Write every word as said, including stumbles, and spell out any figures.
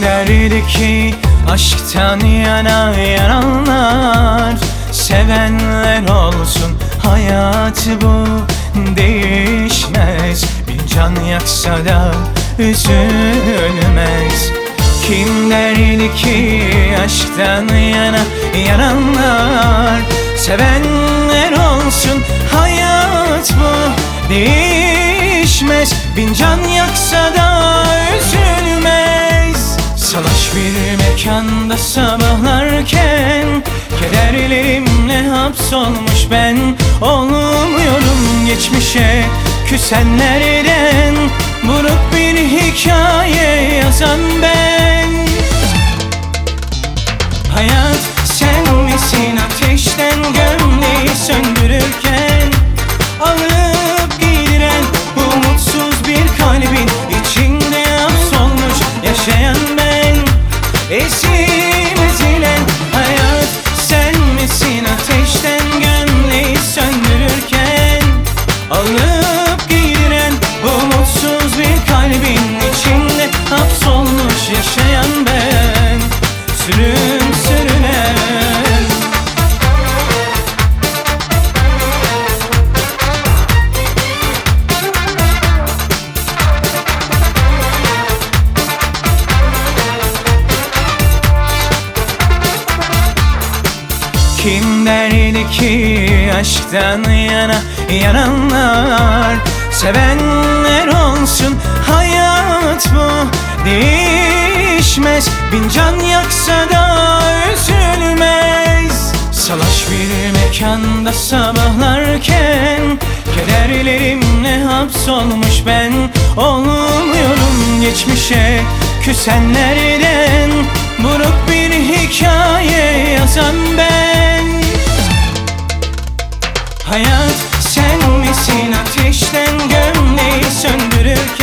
derdi ki aşktan yana yananlar, sevenler olsun, hayat bu değişmez. Bir can yaksa da üzülmez. Kim derdi ki aşktan yana yananlar, sevenler olsun, hayat bu değişmez. Bin can yaksa da üzülmez. Salaş bir mekanda sabahlarken, kederlerimle hapsolmuş ben olmuyorum geçmişe küsenlerden. Buruk bir hikaye yazan ben. Hayat sen misin ateşten gömleği söndürürken, alıp giren bu mutsuz bir kalbin içinde hapsolmuş yaşayan ben. Ezip ezilen hayat sen misin ateşten gömleği söndürürken, alıp giren bu mutsuz bir kalbin içinde hapsolmuş yaşayan ben. Sürün sürünen. Kim derdi ki aşktan yana yananlar, sevenler olsun, hayat bu değişmez. Bin can yaksa da üzülmez. Salaş bir mekanda sabahlarken, kederlerimle hapsolmuş ben olmuyorum geçmişe küsenlerden. Buruk bir hikaye yazan ben. Hayat sen misin ateşten gömleği söndürürken,